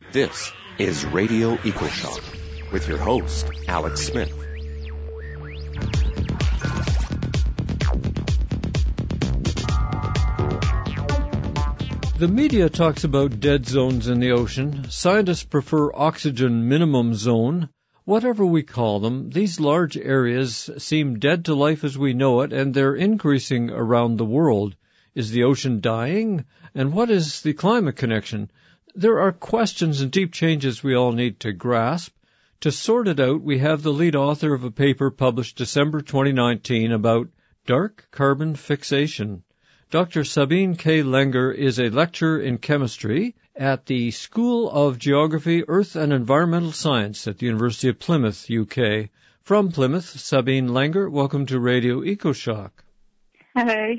This is Radio EcoShock with your host, Alex Smith. The media talks about dead zones in the ocean. Scientists prefer oxygen minimum zone. Whatever we call them, these large areas seem dead to life as we know it, and they're increasing around the world. Is the ocean dying? And what is the climate connection? There are questions and deep changes we all need to grasp. To sort it out, we have the lead author of a paper published December 2019 about dark carbon fixation. Dr. Sabine K. Langer is a lecturer in chemistry at the School of Geography, Earth and Environmental Science at the University of Plymouth, UK. From Plymouth, Sabine Langer, welcome to Radio EcoShock. Hello.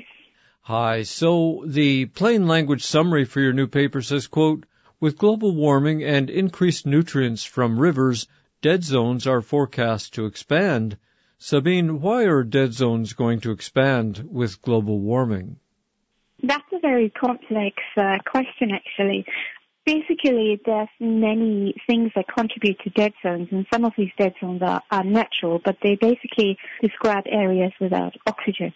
Hi. So the plain language summary for your new paper says, quote, with global warming and increased nutrients from rivers, dead zones are forecast to expand. Sabine, why are dead zones going to expand with global warming? That's a very complex question, actually. Basically, there's many things that contribute to dead zones, and some of these dead zones are natural, but they basically describe areas without oxygen.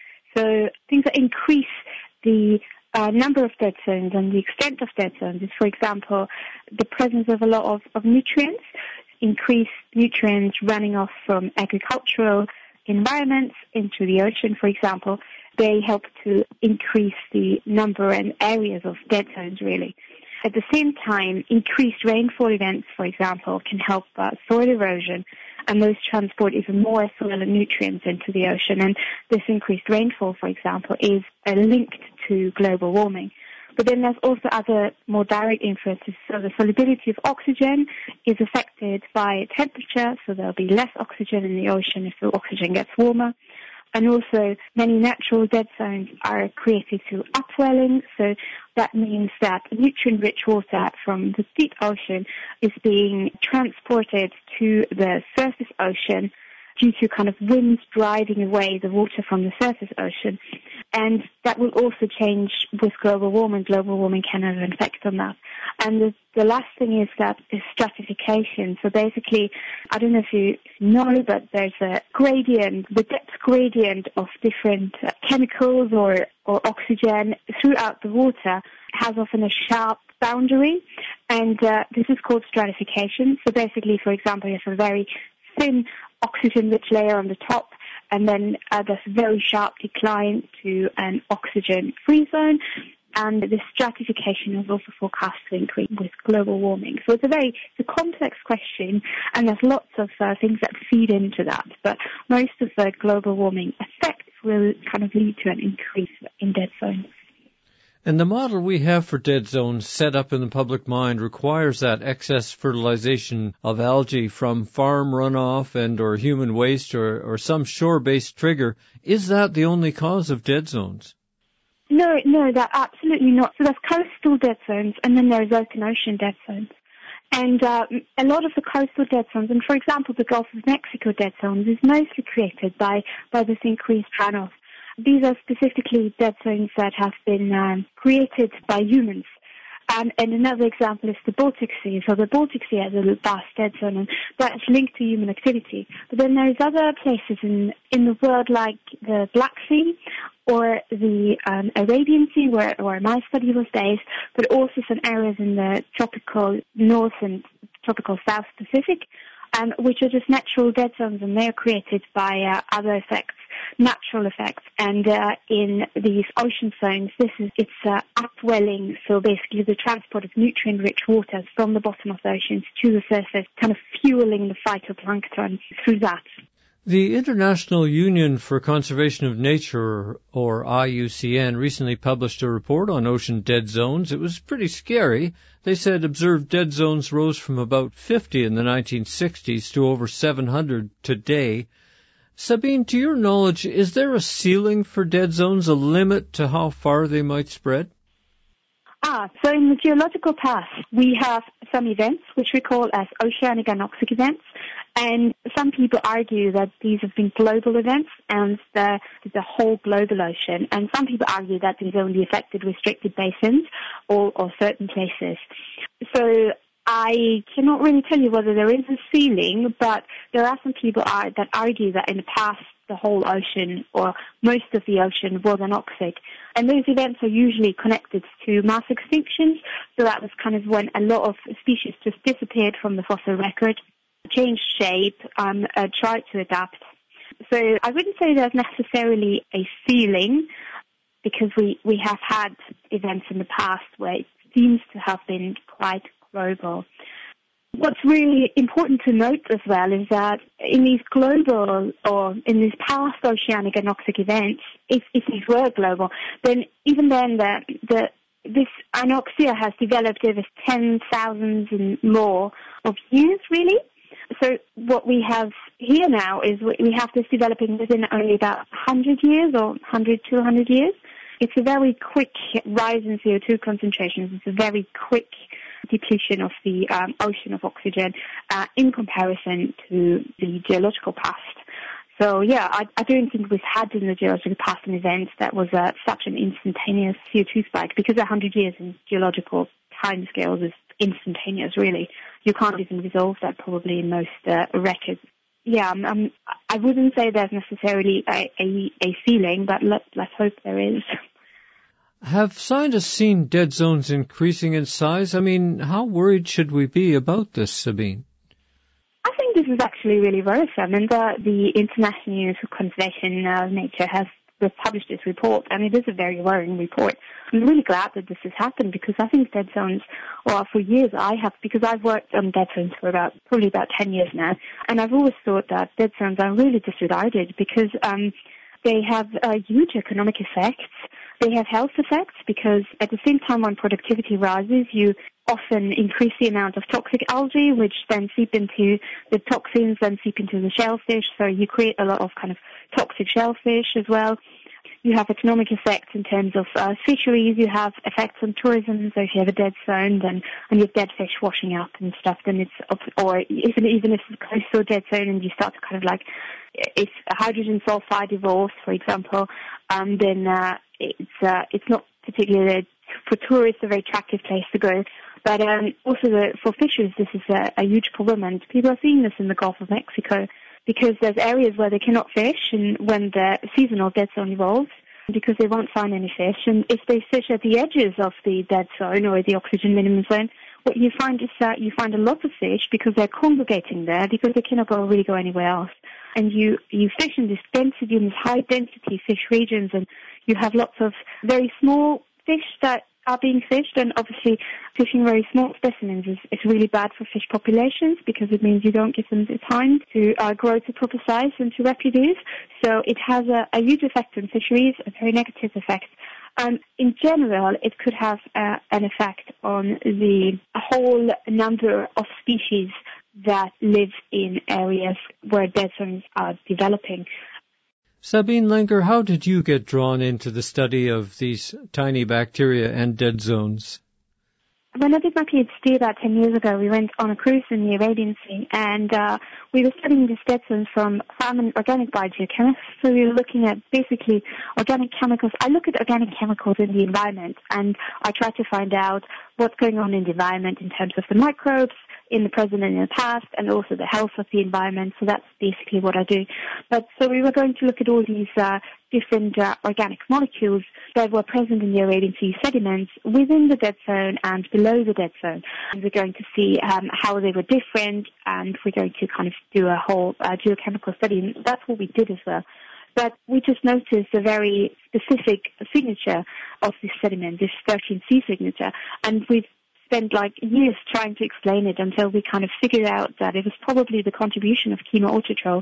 So things that increase the number of dead zones and the extent of dead zones is, for example, the presence of a lot of nutrients, increased nutrients running off from agricultural environments into the ocean, for example. They help to increase the number and areas of dead zones, really. At the same time, increased rainfall events, for example, can help soil erosion, and those transport even more soil and nutrients into the ocean. And this increased rainfall, for example, is linked to global warming. But then there's also other more direct influences. So the solubility of oxygen is affected by temperature, so there'll be less oxygen in the ocean if the oxygen gets warmer. And also, many natural dead zones are created through upwelling, so that means that nutrient-rich water from the deep ocean is being transported to the surface ocean due to kind of winds driving away the water from the surface ocean. And that will also change with global warming. Global warming can have an effect on that. And the last thing is that is stratification. So basically, I don't know if you know, but there's a gradient, the depth gradient of different chemicals or oxygen throughout the water has often a sharp boundary. And this is called stratification. So basically, for example, you have a very thin oxygen-rich layer on the top, and then there's a very sharp decline to an oxygen-free zone. And this stratification is also forecast to increase with global warming. So it's a complex question, and there's lots of things that feed into that. But most of the global warming effects will kind of lead to an increase in dead zones. And the model we have for dead zones set up in the public mind requires that excess fertilization of algae from farm runoff and or human waste or some shore-based trigger. Is that the only cause of dead zones? No, that absolutely not. So there's coastal dead zones, and then there's open ocean dead zones. And a lot of the coastal dead zones, and for example, the Gulf of Mexico dead zones, is mostly created by this increased runoff. These are specifically dead zones that have been created by humans. And another example is the Baltic Sea. So the Baltic Sea has a vast dead zone, and that's linked to human activity. But then there's other places in the world, like the Black Sea or the Arabian Sea, where my study was based, but also some areas in the tropical North and tropical South Pacific, which are just natural dead zones, and they are created by other effects, natural effects. And in these ocean zones, it's upwelling, so basically the transport of nutrient-rich waters from the bottom of the oceans to the surface, kind of fueling the phytoplankton through that. The International Union for Conservation of Nature, or IUCN, recently published a report on ocean dead zones. It was pretty scary. They said observed dead zones rose from about 50 in the 1960s to over 700 today. Sabine, to your knowledge, is there a ceiling for dead zones, a limit to how far they might spread? So in the geological past, we have some events which we call as oceanic anoxic events, and some people argue that these have been global events and the whole global ocean, and some people argue that these only affected restricted basins or certain places. So I cannot really tell you whether there is a ceiling, but there are some people that argue that in the past the whole ocean or most of the ocean was anoxic. And those events are usually connected to mass extinctions, so that was kind of when a lot of species just disappeared from the fossil record, changed shape, tried to adapt. So I wouldn't say there's necessarily a ceiling, because we have had events in the past where it seems to have been quite global. What's really important to note as well is that in these global or in these past oceanic anoxic events, if these were global, then even then this anoxia has developed over 10,000 and more of years, really. So what we have here now is we have this developing within only about 100 years or 100, 200 years. It's a very quick rise in CO2 concentrations. It's a very quick depletion of the ocean of oxygen in comparison to the geological past. So, yeah, I don't think we've had in the geological past an event that was such an instantaneous CO2 spike, because 100 years in geological timescales is instantaneous, really. You can't even resolve that probably in most records. Yeah, I wouldn't say there's necessarily a ceiling, but let's hope there is. Have scientists seen dead zones increasing in size? I mean, how worried should we be about this, Sabine? I think this is actually really worrisome, and the International Union for Conservation of Nature has published this report, and it is a very worrying report. I'm really glad that this has happened, because I think dead zones, or for years because I've worked on dead zones for probably about 10 years now, and I've always thought that dead zones are really disregarded, because they have huge economic effects. They have health effects, because at the same time when productivity rises, you often increase the amount of toxic algae, which then seep into the toxins, then seep into the shellfish. So you create a lot of kind of toxic shellfish as well. You have economic effects in terms of fisheries. You have effects on tourism. So if you have a dead zone, then and you have dead fish washing up and stuff, then or even if it's close to a dead zone and you start to kind of like, if hydrogen sulfide evolves, for example, then it's not particularly for tourists a very attractive place to go. But also for fishers, this is a huge problem, and people are seeing this in the Gulf of Mexico, because there's areas where they cannot fish, and when the seasonal dead zone evolves, because they won't find any fish. And if they fish at the edges of the dead zone or the oxygen minimum zone, what you find is that you find a lot of fish, because they're congregating there, because they cannot really go anywhere else. And you fish in this density, in this high density fish regions, and you have lots of very small fish that are being fished, and obviously fishing very small specimens is really bad for fish populations, because it means you don't give them the time to grow to proper size and to reproduce. So it has a huge effect on fisheries, a very negative effect. In general, it could have an effect on the whole number of species that live in areas where dead zones are developing. Sabine Langer, how did you get drawn into the study of these tiny bacteria and dead zones? When I did my PhD about 10 years ago, we went on a cruise in the Arabian Sea, and we were studying these dead zones from farm and organic biogeochemists. So we were looking at basically organic chemicals. I look at organic chemicals in the environment, and I try to find out what's going on in the environment in terms of the microbes, in the present and in the past, and also the health of the environment. So that's basically what I do. But so we were going to look at all these different organic molecules that were present in the Arabian Sea sediments within the dead zone and below the dead zone. And we're going to see how they were different, and we're going to kind of do a whole geochemical study. And that's what we did as well. But we just noticed a very specific signature of this sediment, this 13C signature, and we've spent like years trying to explain it until we kind of figured out that it was probably the contribution of chemoautotrophs,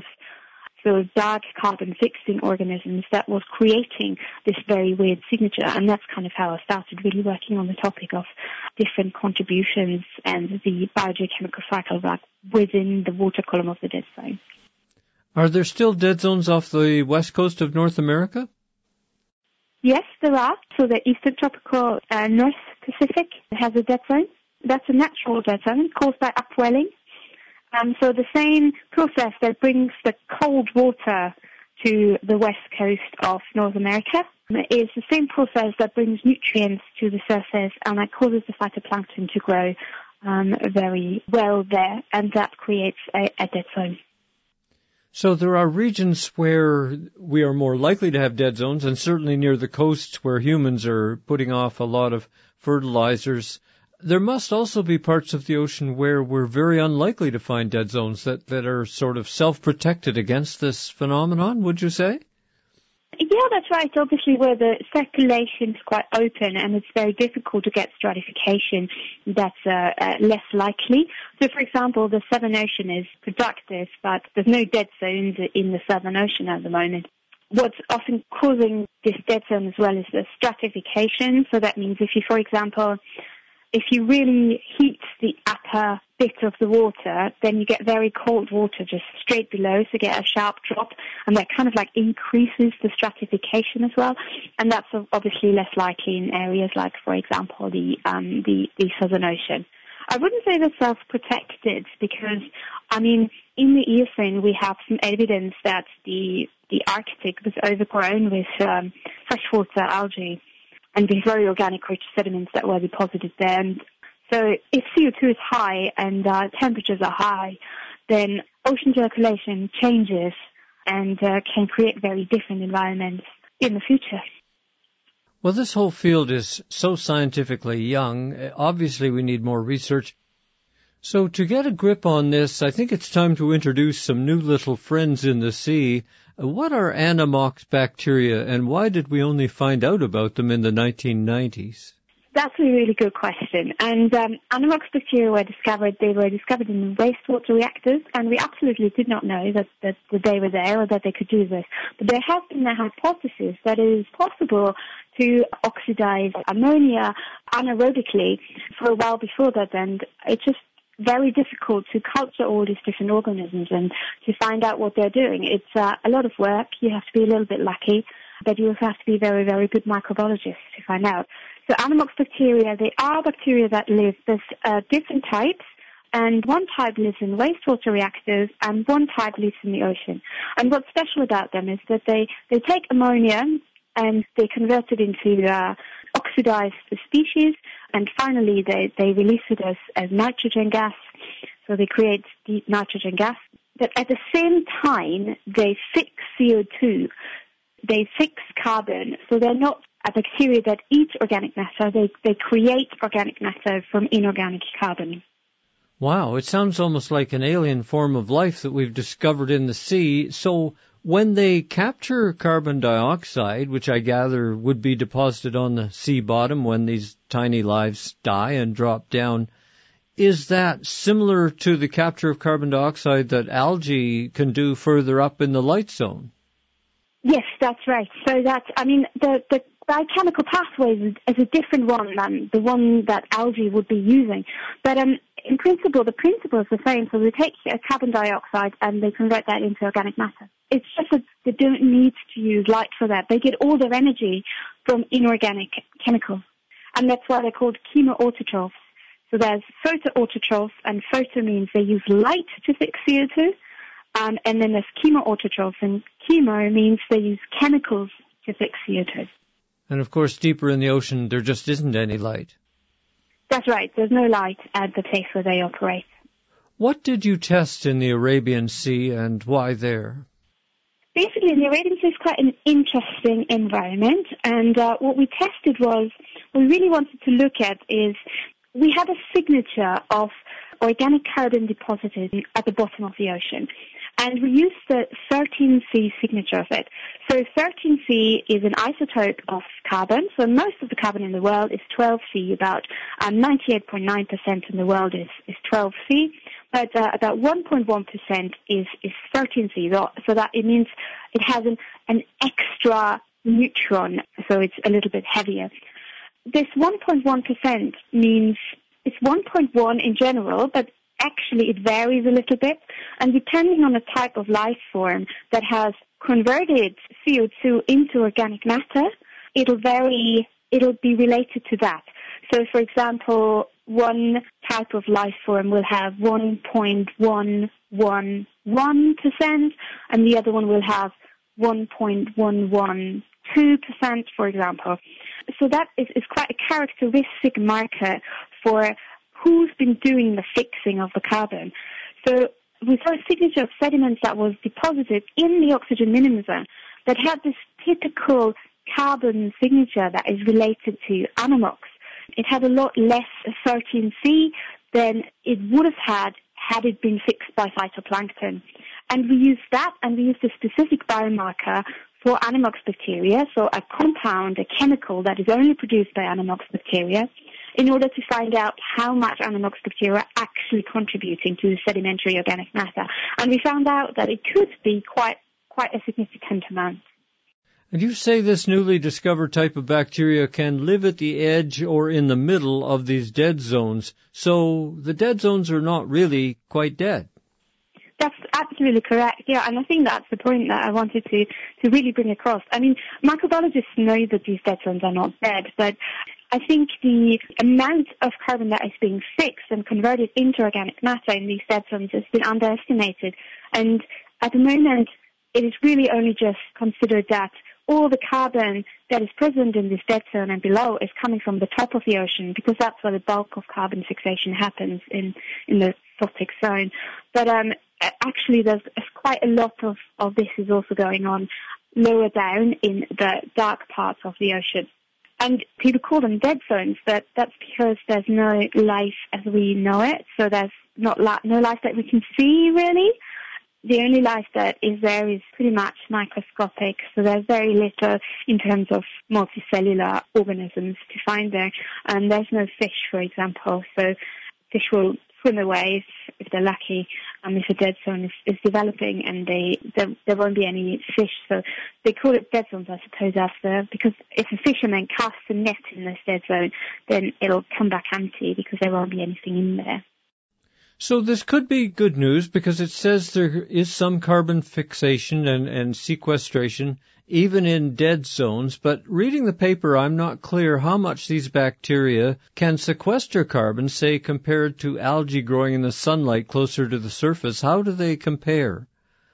so dark carbon-fixing organisms, that was creating this very weird signature. And that's kind of how I started really working on the topic of different contributions and the biogeochemical cycle within the water column of the dead zone. Are there still dead zones off the west coast of North America? Yes, there are. So the Eastern Tropical North Pacific has a dead zone. That's a natural dead zone caused by upwelling. So the same process that brings the cold water to the west coast of North America is the same process that brings nutrients to the surface, and that causes the phytoplankton to grow very well there, and that creates a dead zone. So there are regions where we are more likely to have dead zones, and certainly near the coasts where humans are putting off a lot of fertilizers. There must also be parts of the ocean where we're very unlikely to find dead zones that are sort of self-protected against this phenomenon, would you say? Yeah, that's right. Obviously, where the circulation is quite open and it's very difficult to get stratification, that's less likely. So, for example, the Southern Ocean is productive, but there's no dead zones in the Southern Ocean at the moment. What's often causing this dead zone as well is the stratification. So that means if you, for example, if you really heat the upper bit of the water, then you get very cold water just straight below, so you get a sharp drop, and that kind of like increases the stratification as well. And that's obviously less likely in areas like, for example, the Southern Ocean. I wouldn't say they're self-protected because, I mean, in the Eocene we have some evidence that the Arctic was overgrown with freshwater algae and these very organic rich sediments that were deposited there. And so if CO2 is high and temperatures are high, then ocean circulation changes and can create very different environments in the future. Well, this whole field is so scientifically young. Obviously, we need more research. So to get a grip on this, I think it's time to introduce some new little friends in the sea. What are Anomox bacteria, and why did we only find out about them in the 1990s? That's a really good question. And Anomox bacteria were discovered in wastewater reactors, and we absolutely did not know that they were there or that they could do this. But there has been a hypothesis that it is possible to oxidize ammonia anaerobically for a while before that, and it's just very difficult to culture all these different organisms and to find out what they're doing. It's a lot of work. You have to be a little bit lucky, but you also have to be very, very good microbiologist to find out. So Anomox bacteria, they are bacteria that live. There's different types, and one type lives in wastewater reactors and one type lives in the ocean. And what's special about them is that they take ammonia and they convert it into oxidized species, and finally they release it as nitrogen gas. So they create deep nitrogen gas. But at the same time, they fix CO2. They fix carbon. So they're not a bacteria that eats organic matter. They create organic matter from inorganic carbon. Wow, it sounds almost like an alien form of life that we've discovered in the sea. So when they capture carbon dioxide, which I gather would be deposited on the sea bottom when these tiny lives die and drop down, is that similar to the capture of carbon dioxide that algae can do further up in the light zone? Yes, that's right. So the biochemical pathway is a different one than the one that algae would be using. But in principle, the principle is the same. So they take carbon dioxide and they convert that into organic matter. It's just that they don't need to use light for that. They get all their energy from inorganic chemicals. And that's why they're called chemoautotrophs. So there's photoautotrophs, and photo means they use light to fix CO2. And then there's chemoautotrophs, and chemo means they use chemicals to fix CO2. And of course, deeper in the ocean, there just isn't any light. That's right. There's no light at the place where they operate. What did you test in the Arabian Sea, and why there? Basically, the Arabian Sea is quite an interesting environment, and what we tested was, what we really wanted to look at is, we had a signature of organic carbon deposited at the bottom of the ocean, and we used the 13C signature of it. So 13C is an isotope of carbon, so most of the carbon in the world is 12C, about 98.9% in the world is 12C, but about 1.1% is 13C, so that it means it has an extra neutron, so it's a little bit heavier. This 1.1% means it's 1.1 in general, but actually it varies a little bit, and depending on the type of life form that has converted CO2 into organic matter, it'll be related to that. So, for example, one type of life form will have 1.111%, and the other one will have 1.112%, for example. So that is quite a characteristic marker for who's been doing the fixing of the carbon. So we saw a signature of sediments that was deposited in the oxygen minimum zone that had this typical carbon signature that is related to Anamox. It had a lot less 13C than it would have had it been fixed by phytoplankton. And we used that, and we used a specific biomarker for Anamox bacteria, so a compound, a chemical that is only produced by Anamox bacteria, in order to find out how much Anamox bacteria are actually contributing to the sedimentary organic matter. And we found out that it could be quite a significant amount. And you say this newly discovered type of bacteria can live at the edge or in the middle of these dead zones, so the dead zones are not really quite dead. That's absolutely correct, yeah, and I think that's the point that I wanted to really bring across. I mean, microbiologists know that these dead zones are not dead, but I think the amount of carbon that is being fixed and converted into organic matter in these dead zones has been underestimated, and at the moment it is really only just considered that all the carbon that is present in this dead zone and below is coming from the top of the ocean, because that's where the bulk of carbon fixation happens in the photic zone. But actually there's quite a lot of this is also going on lower down in the dark parts of the ocean. And people call them dead zones, but that's because there's no life as we know it, so there's no life that we can see really. The only life that is there is pretty much microscopic, so there's very little in terms of multicellular organisms to find there. And there's no fish, for example, so fish will swim away if they're lucky, if a dead zone is developing, and there won't be any fish. So they call it dead zones, I suppose, because if a fisherman casts a net in this dead zone, then it'll come back empty because there won't be anything in there. So this could be good news, because it says there is some carbon fixation and sequestration even in dead zones, but reading the paper I'm not clear how much these bacteria can sequester carbon, say compared to algae growing in the sunlight closer to the surface. How do they compare?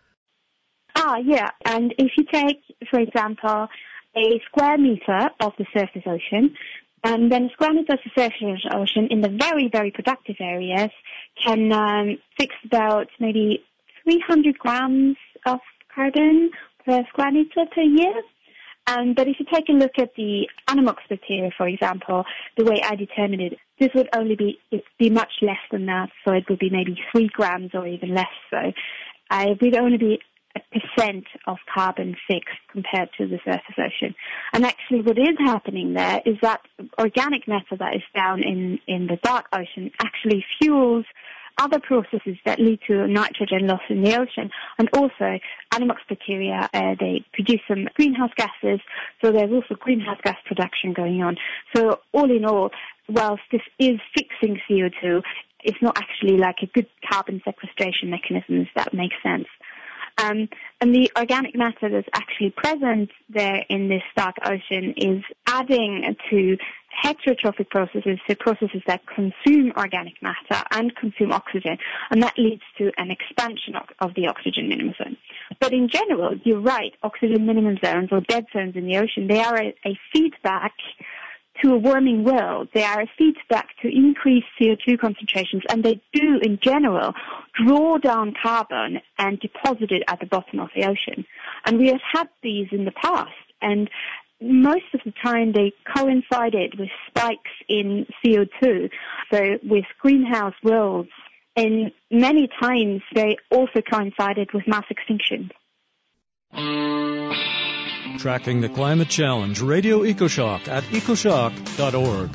Yeah, and if you take, for example, a square meter of the surface ocean, and then a square meter of the surface ocean in the very, very productive areas can fix about maybe 300 grams of carbon per square meter per year. But if you take a look at the Anamox bacteria, for example, the way I determined it, this would only be much less than that, so it would be maybe 3 grams or even less so. It would only be 1% of carbon fixed compared to the surface ocean. And actually what is happening there is that organic matter that is down in the dark ocean actually fuels other processes that lead to nitrogen loss in the ocean. And also Anamox bacteria, they produce some greenhouse gases, so there's also greenhouse gas production going on. So all in all, whilst this is fixing CO2, it's not actually like a good carbon sequestration mechanism, if that makes sense. And the organic matter that's actually present there in this dark ocean is adding to heterotrophic processes, so processes that consume organic matter and consume oxygen, and that leads to an expansion of the oxygen minimum zone. But in general, you're right, oxygen minimum zones or dead zones in the ocean, they are a feedback to a warming world. They are a feedback to increased CO2 concentrations, and they do, in general, draw down carbon and deposit it at the bottom of the ocean. And we have had these in the past, and most of the time they coincided with spikes in CO2, so with greenhouse worlds, and many times they also coincided with mass extinction. Tracking the Climate Challenge, Radio EcoShock at ecoshock.org.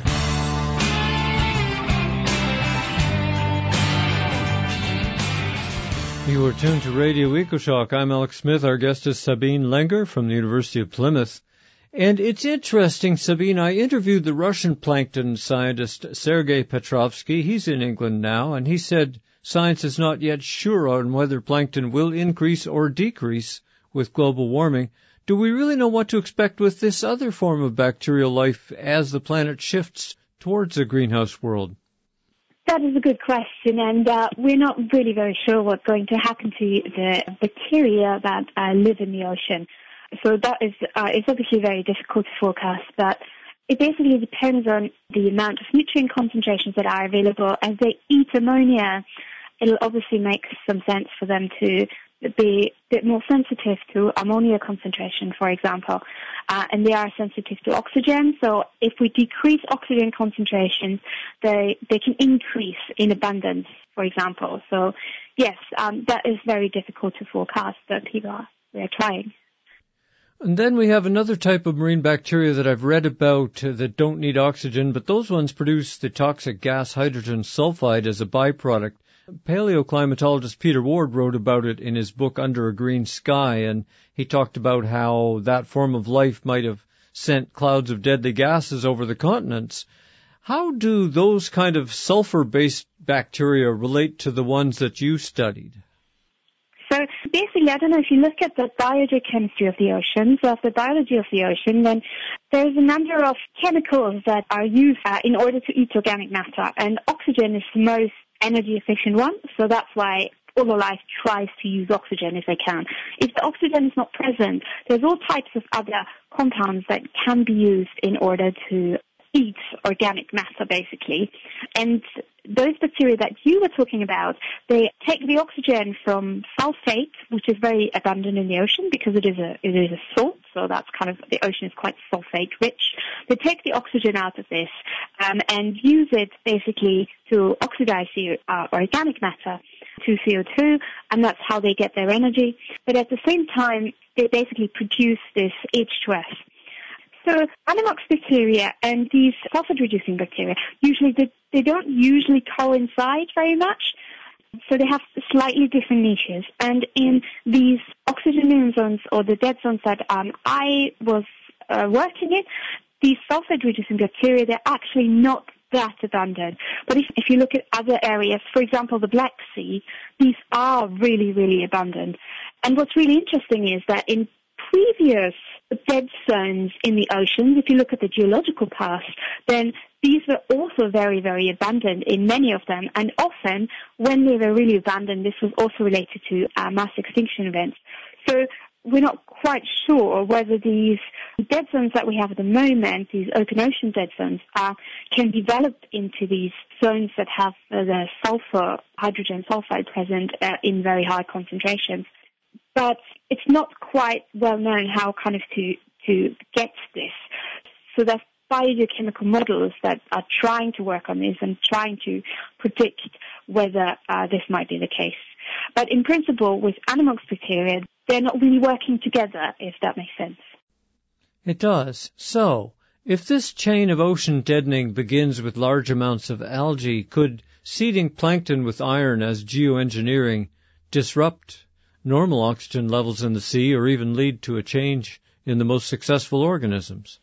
You are tuned to Radio EcoShock. I'm Alex Smith. Our guest is Sabine Lenger from the University of Plymouth. And it's interesting, Sabine, I interviewed the Russian plankton scientist Sergei Petrovsky. He's in England now, and he said science is not yet sure on whether plankton will increase or decrease with global warming. Do we really know what to expect with this other form of bacterial life as the planet shifts towards a greenhouse world? That is a good question, and we're not really very sure what's going to happen to the bacteria that live in the ocean. So that is it's obviously very difficult to forecast, but it basically depends on the amount of nutrient concentrations that are available. As they eat ammonia, it'll obviously make some sense for them to be a bit more sensitive to ammonia concentration, for example, and they are sensitive to oxygen. So if we decrease oxygen concentrations, they can increase in abundance, for example. So yes, that is very difficult to forecast, but they're trying. And then we have another type of marine bacteria that I've read about that don't need oxygen, but those ones produce the toxic gas hydrogen sulfide as a byproduct. Paleoclimatologist Peter Ward wrote about it in his book Under a Green Sky, and he talked about how that form of life might have sent clouds of deadly gases over the continents. How do those kind of sulfur-based bacteria relate to the ones that you studied? So basically, I don't know, if you look at the biogeochemistry of the oceans, of the biology of the ocean, then there's a number of chemicals that are used in order to eat organic matter, and oxygen is the most energy-efficient one, so that's why all of life tries to use oxygen if they can. If the oxygen is not present, there's all types of other compounds that can be used in order to eat organic matter, basically. And those bacteria that you were talking about, they take the oxygen from sulfate, which is very abundant in the ocean because it is a salt, so that's kind of, the ocean is quite sulfate rich. They take the oxygen out of this and use it basically to oxidize the organic matter to CO2, and that's how they get their energy. But at the same time, they basically produce this H2S. So Anammox bacteria and these sulfate-reducing bacteria, usually they don't usually coincide very much, so they have slightly different niches. And in these oxygen minimum zones, or the dead zones that I was working in, these sulfate-reducing bacteria, they're actually not that abundant. But if you look at other areas, for example, the Black Sea, these are really, really abundant. And what's really interesting is that in previous dead zones in the oceans, if you look at the geological past, then these were also very, very abundant in many of them. And often, when they were really abundant, this was also related to mass extinction events. So we're not quite sure whether these dead zones that we have at the moment, these open ocean dead zones, can develop into these zones that have the sulfur, hydrogen sulfide present in very high concentrations. But it's not quite well known how kind of to get this. So there's biogeochemical models that are trying to work on this and trying to predict whether this might be the case. But in principle, with Anammox bacteria, they're not really working together, if that makes sense. It does. So, if this chain of ocean deadening begins with large amounts of algae, could seeding plankton with iron as geoengineering disrupt normal oxygen levels in the sea, or even lead to a change in the most successful organisms?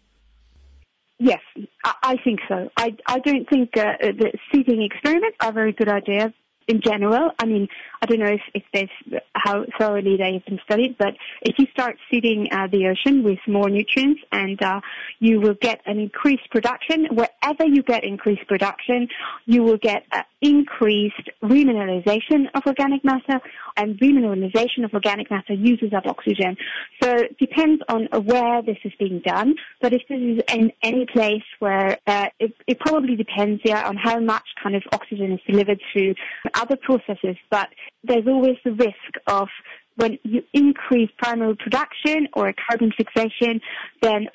Yes, I think so. I don't think the seeding experiments are a very good idea in general. I mean, I don't know if how thoroughly they have been studied, but if you start seeding the ocean with more nutrients, and you will get an increased production. Wherever you get increased production, you will get increased remineralization of organic matter, and remineralization of organic matter uses up oxygen. So it depends on where this is being done, but if this is in any place where it probably depends, on how much kind of oxygen is delivered through other processes, but there's always the risk of when you increase primary production or carbon fixation, then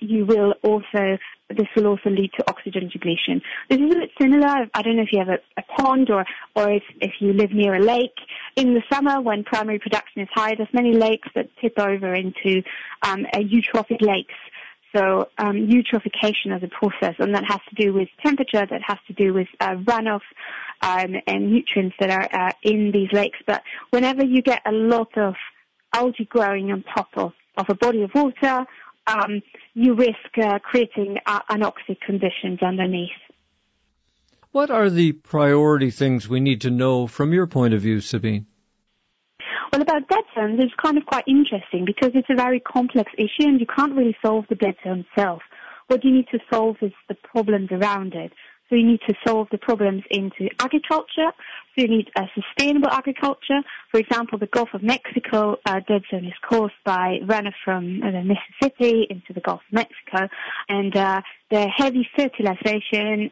this will also lead to oxygen depletion. This is a bit similar. I don't know if you have a pond or if you live near a lake. In the summer, when primary production is high, there's many lakes that tip over into eutrophic lakes. So eutrophication as a process, and that has to do with temperature, that has to do with runoff and nutrients that are in these lakes. But whenever you get a lot of algae growing on top of a body of water, you risk creating anoxic conditions underneath. What are the priority things we need to know from your point of view, Sabine? Well, about dead zones, it's kind of quite interesting because it's a very complex issue and you can't really solve the dead zone itself. What you need to solve is the problems around it. So you need to solve the problems into agriculture. So you need a sustainable agriculture. For example, the Gulf of Mexico dead zone is caused by runoff from the Mississippi into the Gulf of Mexico, and the heavy fertilization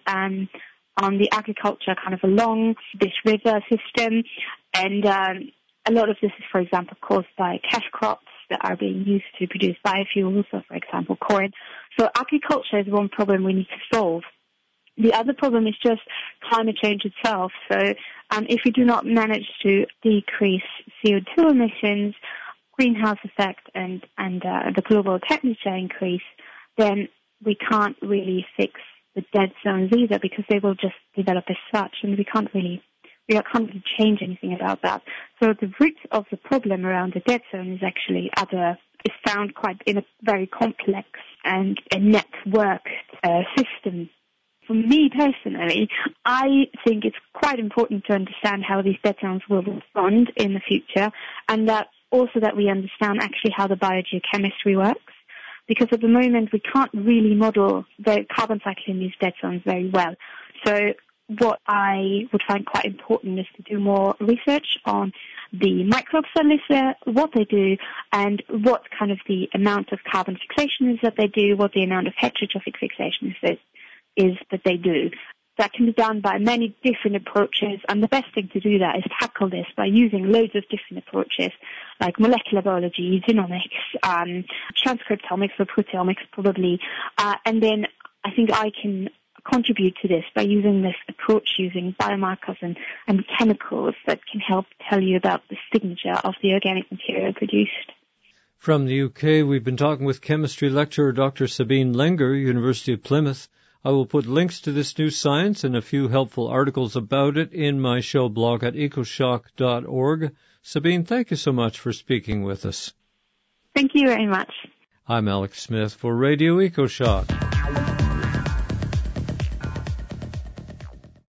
on the agriculture kind of along this river system, and a lot of this is, for example, caused by cash crops that are being used to produce biofuels, so for example corn. So agriculture is one problem we need to solve. The other problem is just climate change itself. So if we do not manage to decrease CO2 emissions, greenhouse effect, and the global temperature increase, then we can't really fix the dead zones either, because they will just develop as such, and we can't really change anything about that. So the root of the problem around the dead zone is actually is found quite in a very complex and a networked system. For me personally, I think it's quite important to understand how these dead zones will respond in the future, and that we understand actually how the biogeochemistry works. Because at the moment we can't really model the carbon cycle in these dead zones very well. So what I would find quite important is to do more research on the microbes that live there, what they do, and what kind of the amount of carbon fixation is that they do, what the amount of heterotrophic fixation is that they do. That can be done by many different approaches, and the best thing to do that is tackle this by using loads of different approaches, like molecular biology, genomics, transcriptomics or proteomics probably, and then I think I can contribute to this by using this approach, using biomarkers and chemicals that can help tell you about the signature of the organic material produced. From the UK, we've been talking with chemistry lecturer Dr. Sabine Lenger, University of Plymouth. I will put links to this new science and a few helpful articles about it in my show blog at ecoshock.org. Sabine, thank you so much for speaking with us. Thank you very much. I'm Alex Smith for Radio EcoShock.